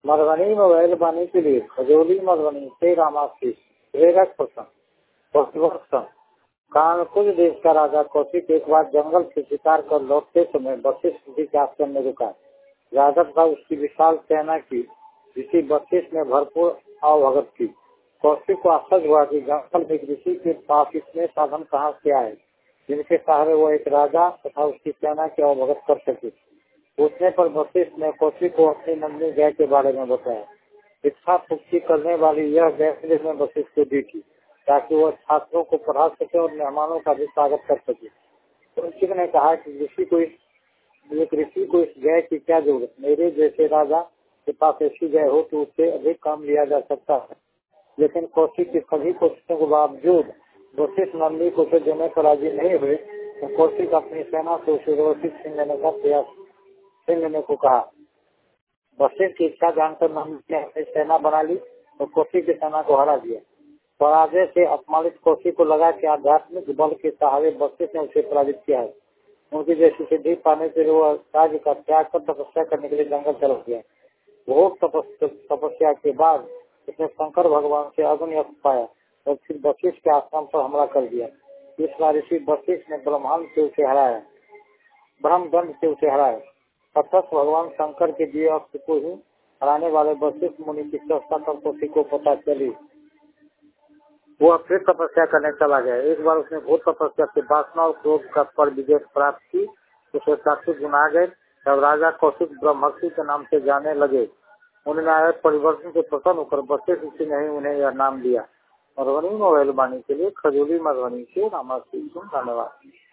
Madhubani mobile बानी के लिए खजोली मधुबनी से रामासी प्रेरक प्रश्न। कानपुर देश का राजा कौशिक एक बार जंगल से शिकार कर लौटते समय वशिष्ठ जी के आश्रम में रुका। राजद का उसकी विशाल सेना की, ऋषि वशिष्ठ ने भरपूर आवभगत की। कौशिक को आश्चर्य हुआ कि जंगल में ऋषि के पास इतने साधन कहाँ से आए जिनके सहारे वो एक राजा तथा उसकी सेना की आवभगत कर सके। पूछने पर वशिष्ठ ने कौशिक को अपनी नंदी गाय के बारे में बताया। इच्छा पूर्ति करने वाली यह गाय में वशिष्ठ को दी थी ताकि वह छात्रों को पढ़ा सके और मेहमानों का भी स्वागत कर सके। कौशिक ने कहा कि ऋषि को इस गाय की क्या जरूरत, मेरे जैसे राजा के पास ऐसी गाय हो तो उससे अधिक काम लिया जा सकता है। लेकिन कौशिक की सभी कोशिशों के बावजूद वशिष्ठ नंदी को उसे देने पर राजी नहीं हुए तो कौशिक अपनी सेना से उसे व्यवस्थित छीन लेने को कहा। वशिष्ठ की इच्छा जानकर नंदी ने अपनी सेना बना ली और कौशिक की सेना को हरा दिया। पराजय से अपमानित कौशिक को लगा कि आध्यात्मिक बल के सहारे वशिष्ठ ने उसे पराजित किया है। उनकी जैसी सिद्धि पाने के लिए वह राज्य का त्याग कर तपस्या करने के लिए जंगल चला गया। बहुत तपस्या के बाद उसने शंकर भगवान से अग्नि अस्त्र पाया और फिर वशिष्ठ के आश्रम पर हमला कर दिया। इस बार ऋषि वशिष्ठ ने ब्रह्मदंड से उसे हराया। तत्व भगवान शंकर के दिए अस्त्र को ही हराने वाले वशिष्ठ मुनि की चेष्टा पर कौशिक को पता चली। वह फिर तपस्या करने चला गया। एक बार उसने बहुत तपस्या से वासना और क्रोध का पर विजय प्राप्त की। उसे 700 गुण आ गए। तब राजा कौशिक ब्रह्मर्षि के नाम से जाने लगे। उन्होंने आए परिवर्तन से प्रसन्न होकर वशिष्ठ ने ही उन्हें यह नाम दिया। मधुबनी मोबाइल बानी के लिए खजोली मधुबनी से रामासी। धन्यवाद।